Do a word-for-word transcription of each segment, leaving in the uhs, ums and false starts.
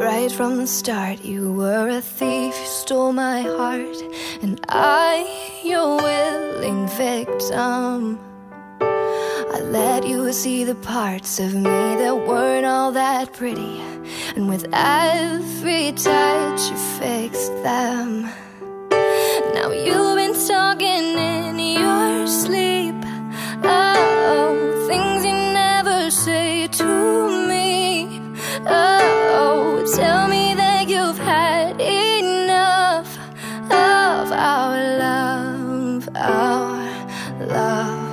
Right from the start, you were a thief, you stole my heart, and I, your willing victim. I let you see the parts of me that weren't all that pretty, and with every touch you fixed them. Now you've been talking in your sleep, oh, things you never say to me. Oh, tell me that you've had enough of our love, our love.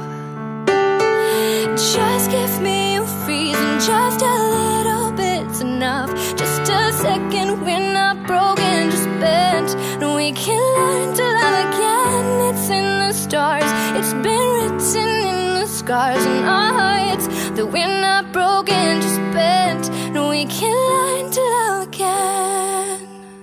Just give me a reason, just a little bit's enough. Just a second, we're not broken, just bent, and we can learn to love again. It's in the stars, it's been written in the scars on our hearts that we're not broken, just bent, and we can learn to love again.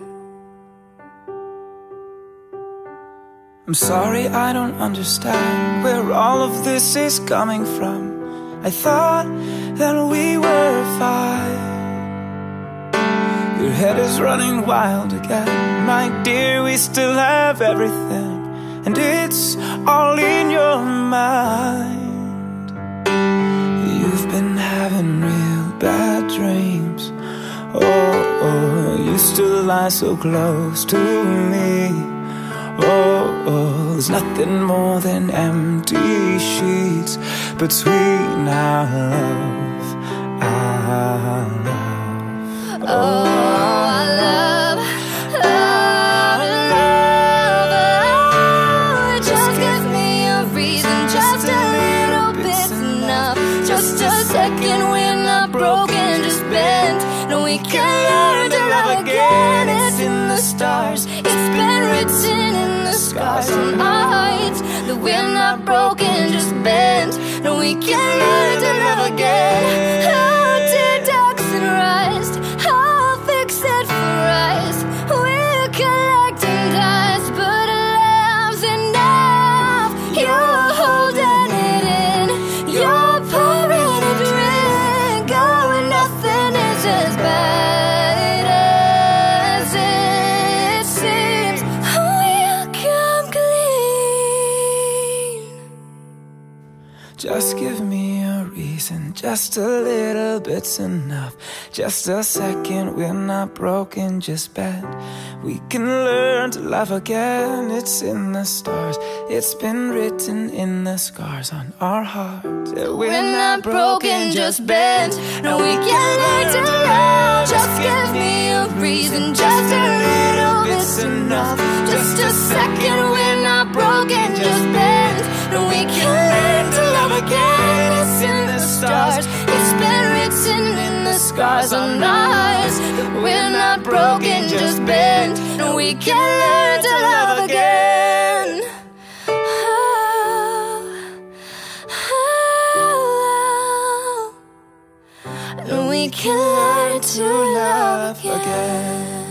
I'm sorry, I don't understand where all of this is coming from. I thought that we were fine. Your head is running wild again. My dear, we still have everything, and it's all in your mind. You've been having real bad dreams. Oh, oh, you still lie so close to me. Oh, oh, there's nothing more than empty sheets between our love, our love. Oh, our love, our love, oh, just give me a reason, just a little bit's enough. Just a second, we're not broken, just bent, no, we can learn to love again. It's in the stars, it's been written in the scars on our hearts that we're not broken, just bent, no, we can learn to love again. Oh, dear ducks and rust, I'll fix it for us. We're collecting dust, but love's enough. You're holding it in, you're pouring a drink. Oh, nothing is as bad as it seems. We'll come clean. Just give me a reason, just a little bit's enough. Just a second, we're not broken, just bent. We can learn to love again. It's in the stars, it's been written in the scars on our hearts that we're, We're not broken, just bent, no, we can learn to love. Just give me a reason, just a little bit's enough. Just a second, we're not broken, just bent, no, we can learn to love again. It's in the stars, it's been written in the scars on our hearts that we're not broken, just bent, no, we can learn to love again. Oh, oh, oh. And we can learn to love again.